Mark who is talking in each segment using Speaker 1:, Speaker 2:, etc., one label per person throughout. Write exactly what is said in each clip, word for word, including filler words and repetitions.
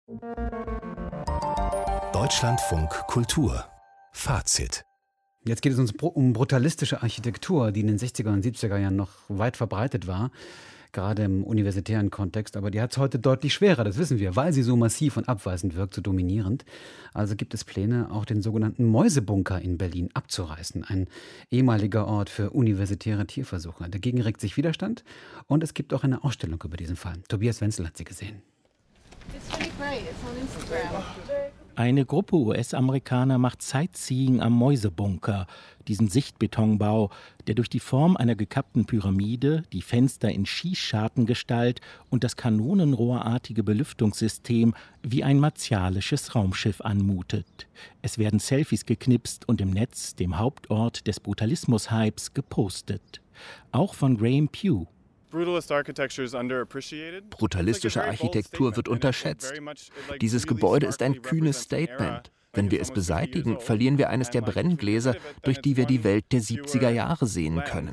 Speaker 1: Deutschlandfunk Kultur Fazit.
Speaker 2: Jetzt geht es uns um brutalistische Architektur, die in den sechziger und siebziger Jahren noch weit verbreitet war, gerade im universitären Kontext. Aber die hat es heute deutlich schwerer, das wissen wir, weil sie so massiv und abweisend wirkt, so dominierend. Also gibt es Pläne, auch den sogenannten Mäusebunker in Berlin abzureißen. Ein ehemaliger Ort für universitäre Tierversuche. Dagegen regt sich Widerstand und es gibt auch eine Ausstellung über diesen Fall. Tobias Wenzel hat sie gesehen.
Speaker 3: It's really great. It's on Instagram.
Speaker 4: Eine Gruppe U S-Amerikaner macht Sightseeing am Mäusebunker, diesem Sichtbetonbau, der durch die Form einer gekappten Pyramide, die Fenster in Schießschartengestalt und das kanonenrohrartige Belüftungssystem wie ein martialisches Raumschiff anmutet. Es werden Selfies geknipst und im Netz, dem Hauptort des Brutalismus-Hypes, gepostet. Auch von Graham Pugh.
Speaker 5: Brutalistische Architektur wird unterschätzt. Dieses Gebäude ist ein kühnes Statement. Wenn wir es beseitigen, verlieren wir eines der Brenngläser, durch die wir die Welt der siebziger Jahre sehen können.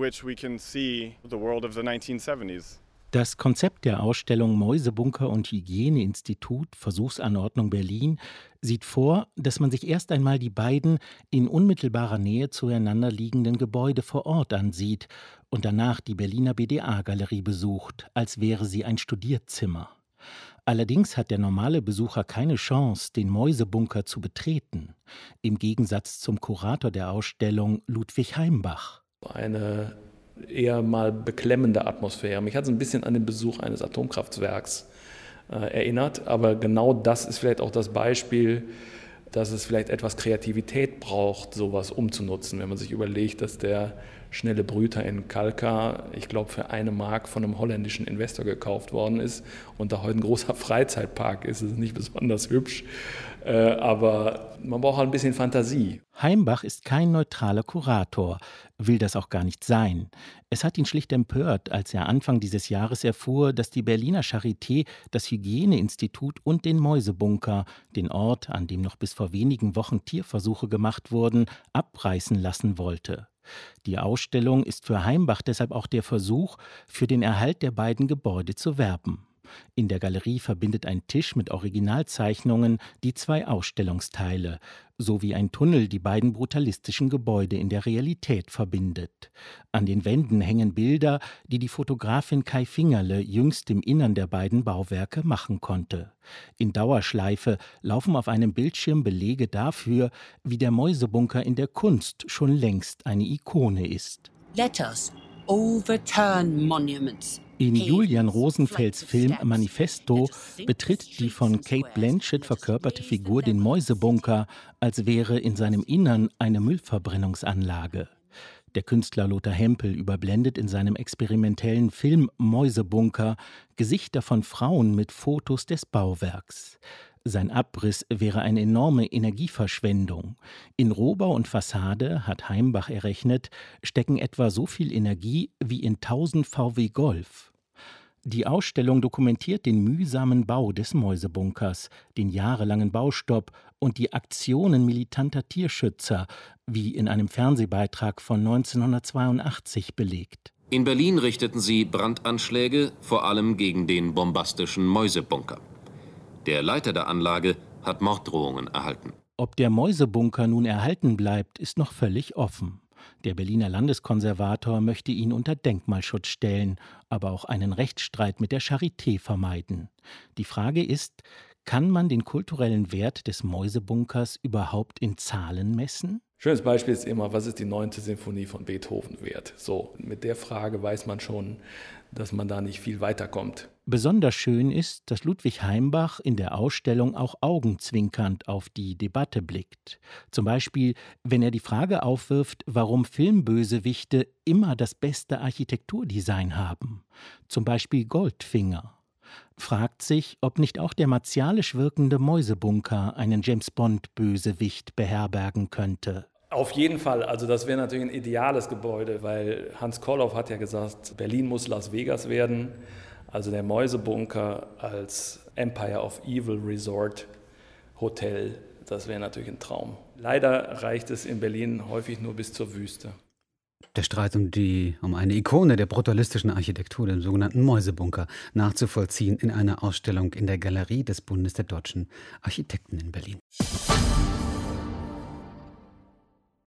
Speaker 4: Das Konzept der Ausstellung Mäusebunker und Hygieneinstitut, Versuchsanordnung Berlin, sieht vor, dass man sich erst einmal die beiden in unmittelbarer Nähe zueinander liegenden Gebäude vor Ort ansieht und danach die Berliner B D A-Galerie besucht, als wäre sie ein Studierzimmer. Allerdings hat der normale Besucher keine Chance, den Mäusebunker zu betreten, im Gegensatz zum Kurator der Ausstellung Ludwig Heimbach.
Speaker 6: Eine eher mal beklemmende Atmosphäre. Mich hat es ein bisschen an den Besuch eines Atomkraftwerks äh, erinnert, aber genau das ist vielleicht auch das Beispiel, dass es vielleicht etwas Kreativität braucht, sowas umzunutzen. Wenn man sich überlegt, dass der schnelle Brüter in Kalkar, ich glaube, für eine Mark von einem holländischen Investor gekauft worden ist und da heute ein großer Freizeitpark ist, ist nicht besonders hübsch, äh, aber man braucht halt ein bisschen Fantasie.
Speaker 4: Heimbach ist kein neutraler Kurator, will das auch gar nicht sein. Es hat ihn schlicht empört, als er Anfang dieses Jahres erfuhr, dass die Berliner Charité das Hygieneinstitut und den Mäusebunker, den Ort, an dem noch bis vor wenigen Wochen Tierversuche gemacht wurden, abreißen lassen wollte. Die Ausstellung ist für Heimbach deshalb auch der Versuch, für den Erhalt der beiden Gebäude zu werben. In der Galerie verbindet ein Tisch mit Originalzeichnungen die zwei Ausstellungsteile, sowie ein Tunnel die beiden brutalistischen Gebäude in der Realität verbindet. An den Wänden hängen Bilder, die die Fotografin Kai Fingerle jüngst im Innern der beiden Bauwerke machen konnte. In Dauerschleife laufen auf einem Bildschirm Belege dafür, wie der Mäusebunker in der Kunst schon längst eine Ikone ist.
Speaker 7: Let us overturn monuments.
Speaker 4: In Julian Rosenfelds Film Manifesto betritt die von Cate Blanchett verkörperte Figur den Mäusebunker, als wäre in seinem Innern eine Müllverbrennungsanlage. Der Künstler Lothar Hempel überblendet in seinem experimentellen Film Mäusebunker Gesichter von Frauen mit Fotos des Bauwerks. Sein Abriss wäre eine enorme Energieverschwendung. In Rohbau und Fassade, hat Heimbach errechnet, stecken etwa so viel Energie wie in tausend V W Golf. Die Ausstellung dokumentiert den mühsamen Bau des Mäusebunkers, den jahrelangen Baustopp und die Aktionen militanter Tierschützer, wie in einem Fernsehbeitrag von neunzehnhundertzweiundachtzig belegt.
Speaker 8: In Berlin richteten sie Brandanschläge, vor allem gegen den bombastischen Mäusebunker. Der Leiter der Anlage hat Morddrohungen erhalten.
Speaker 4: Ob der Mäusebunker nun erhalten bleibt, ist noch völlig offen. Der Berliner Landeskonservator möchte ihn unter Denkmalschutz stellen, aber auch einen Rechtsstreit mit der Charité vermeiden. Die Frage ist, kann man den kulturellen Wert des Mäusebunkers überhaupt in Zahlen messen?
Speaker 6: Schönes Beispiel ist immer, was ist die neunte Sinfonie von Beethoven wert? So, mit der Frage weiß man schon, dass man da nicht viel weiterkommt.
Speaker 4: Besonders schön ist, dass Ludwig Heimbach in der Ausstellung auch augenzwinkernd auf die Debatte blickt. Zum Beispiel, wenn er die Frage aufwirft, warum Filmbösewichte immer das beste Architekturdesign haben. Zum Beispiel Goldfinger. Fragt sich, ob nicht auch der martialisch wirkende Mäusebunker einen James-Bond-Bösewicht beherbergen könnte.
Speaker 6: Auf jeden Fall, also das wäre natürlich ein ideales Gebäude, weil Hans Koloff hat ja gesagt, Berlin muss Las Vegas werden. Also der Mäusebunker als Empire of Evil Resort Hotel, das wäre natürlich ein Traum. Leider reicht es in Berlin häufig nur bis zur Wüste.
Speaker 2: Der Streit um, die, um eine Ikone der brutalistischen Architektur, den sogenannten Mäusebunker, nachzuvollziehen in einer Ausstellung in der Galerie des Bundes der Deutschen Architekten in Berlin.